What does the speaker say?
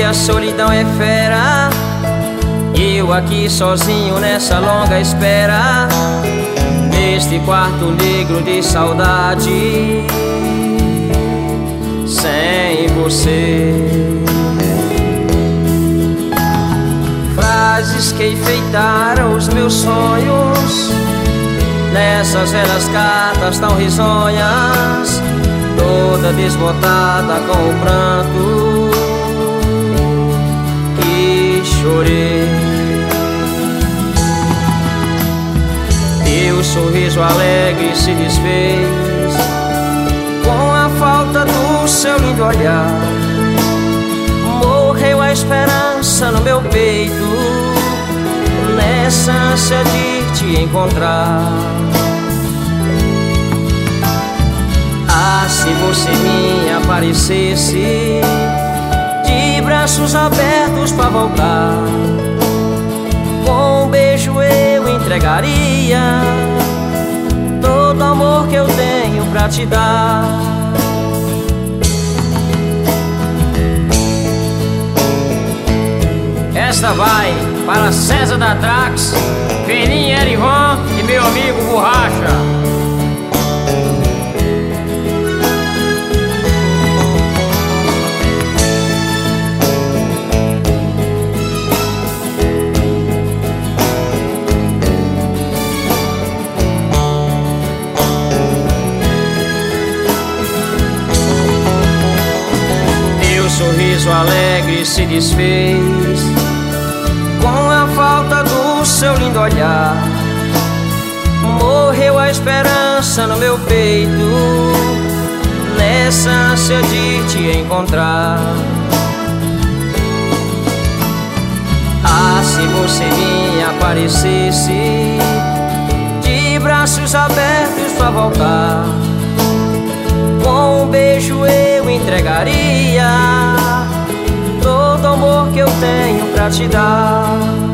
a solidão é fera, eu aqui sozinho nessa longa espera, neste quarto negro de saudade, sem você. Frases que enfeitaram os meus sonhos, nessas velhas cartas tão risonhas, toda desbotada com o pranto que chorei. Teu sorriso alegre se desfez com a falta do seu lindo olhar. Morreu a esperança no meu peito, nessa ânsia de te encontrar. Ah, se você me aparecesse, de braços abertos pra voltar, com um beijo eu entregaria todo o amor que eu tenho pra te dar. Esta vai para César da Trax, Feninha Erivan e meu amigo Borracha. Teu sorriso alegre se desfez com a falta do seu lindo olhar. Morreu a esperança no meu peito, nessa ânsia de te encontrar. Ah, se você me aparecesse, de braços abertos pra voltar, com um beijo eu entregaria todo o amor que eu tenho pra te dar.